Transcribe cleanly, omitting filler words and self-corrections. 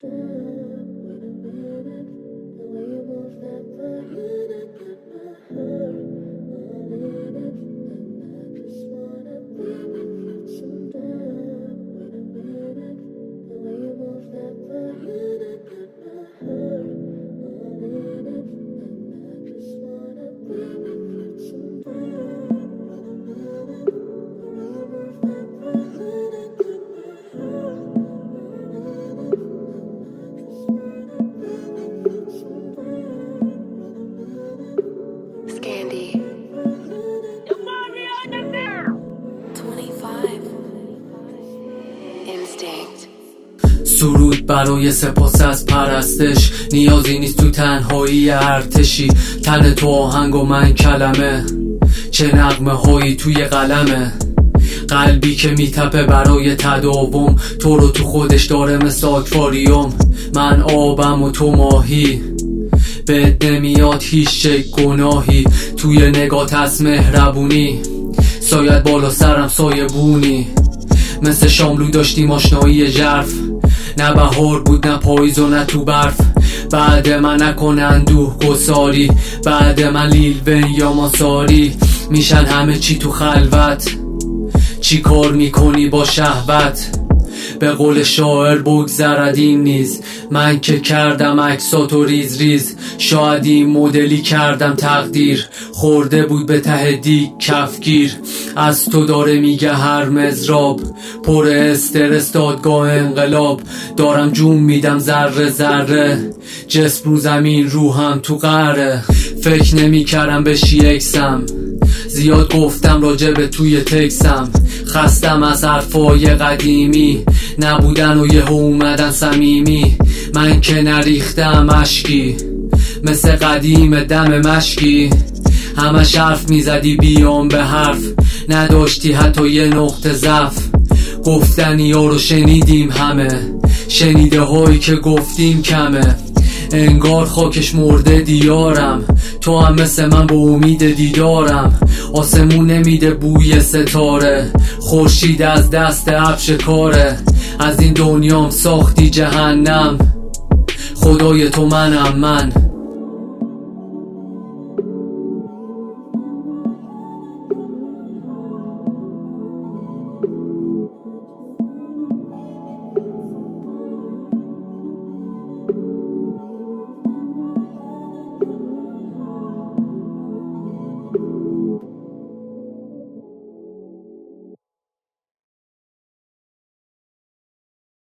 Scandy. 25. Instinct. سرود برای سپاس از پرستش، نیازی نیست تو تنهایی ارتشی. تن تو آهنگ و من کلمه، چه نغمه هایی توی قلمه. قلبی که میتپه برای تداوم، تو رو تو خودش داره مثل آکواریوم. من آبم و تو ماهی، بهت نمیاد هیچ گناهی. توی نگات از مهربونی، سایت بالا سرم سایه بونی. مثل شاملو داشتیم آشنایی ژرف، نه بهار بود نه پاییز و نه تو برف. بعد من نکن اندوه گساری، بعد من لیل ون یا ماساری. میشن همه چی تو خلوت، چی کار میکنی با شهوت؟ به قول شاعر بگذرد این نیز، من که کردم عکساتو ریز ریز. شاید این مدلی کردم تقدیر، خورده بود به ته دیگ کفگیر. از تو داره میگه هر مزراب، پر استرس دادگاه انقلاب. دارم جون میدم ذره ذره، جسم رو زمین روحم تو قهره. فکر نمی کردم بشی اکسم، زیاد گفتم راجب توی تکسم. خستم از حرفای قدیمی، نبودن و یه اومدن صمیمی. من که نریختم اشکی، مثل قدیم دم مشکی. همش حرف میزدی بیام به حرف، نداشتی حتی یه نقطه ضعف. گفتنی ها رو شنیدیم همه، شنیده هایی که گفتیم کمه. انگار خاکش مرده دیارم، تو هم مثل من با امید دیدارم. آسمون نمیده بوی ستاره، خورشید از دست ابر شکاره. از این دنیام ساختی جهنم، خدای تو منم من.